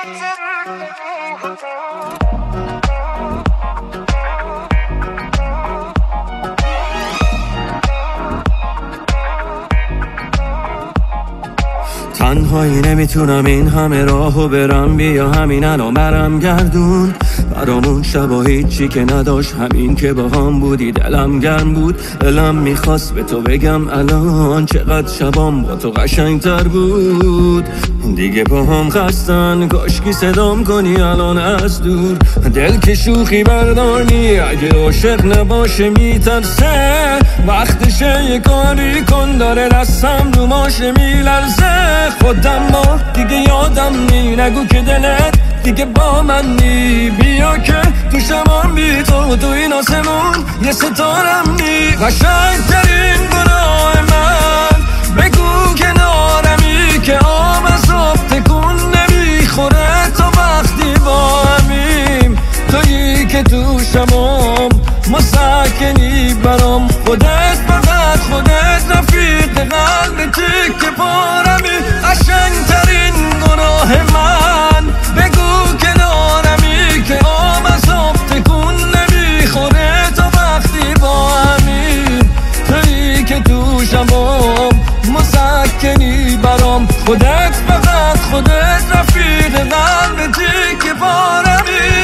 تنهایی نمیتونم این همه راهو برم، بیا همین الان برم گردون برامون شبا هیچی که نداشت، همین که با هم بودی دلم گرم بود. دلم میخواست به تو بگم الان چقدر شبام با تو قشنگتر بود. دیگه با هم خستن کاشکی صدام کنی الان از دور، دل که شوخی برداری اگه عاشق نباشه میترسه، وقتشه یه کاری کن داره دستم رو ماشه میلرزه. خودم ما دیگه یادم نی، نگو که دلت دیگه با من نی، بیا که تو شمان بی تو این آسمون یه ستارم نی. قشنگترین گناه من بگو کنارمی که آب از آب تکون نمیخوره تا وقتی با همیم، تویی که تو شمام مسکنی برام، خودت فقط خودت رفیق قلبتی که پارمی. قشنگترین گناه من بگو کنارمی که آب از آب تکون نمیخوره تا وقتی با همیم، تویی که تو شمام مسکنی برام، خودت فقط خودت رفیق قلبتی که پارمی.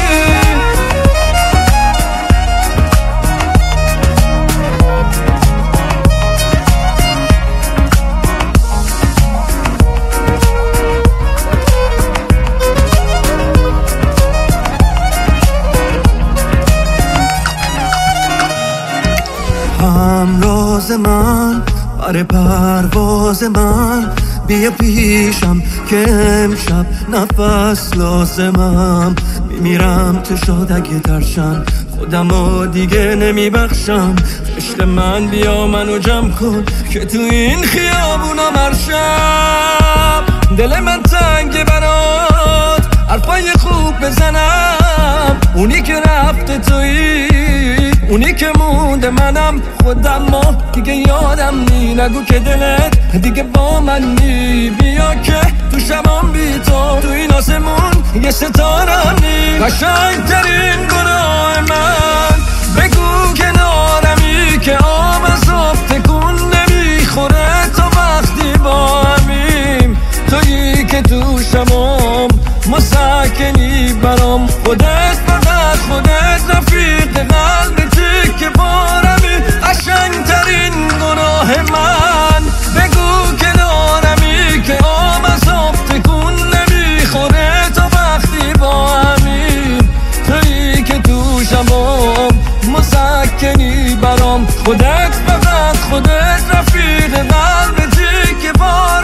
همراز من برای پرواز من، بیا پیشم که امشب نفس لازمم، میمیرم تو شاد اگه ترشم خودمو دیگه نمیبخشم. عشق من بیا منو جمع کن که تو این خیابونا مرشم، دل من تنگه برات حرفای خوب بزنم، اونی که رفته تویی اونی که مونده منم، خودم ما دیگه یادم نی، نگو که دلت دیگه با من نی، بیا که تو شبام بی تو این آسمون یه ستارم نی. قشنگترین گناه من بگو کنارمی که آب از آب تکون نمیخوره تا وقتی با همیم، تویی که تو شبام مسکنی برام، خودت فقط خودت رفیق قلبتی که پارمی. قشنگترین گناه من بگو کنارمی که آب از آب تکون نمیخوره تا وقتی با همیم، تویی که تو شبام مسکنی برام، خودت فقط خودت رفیق قلبتی که پارمی.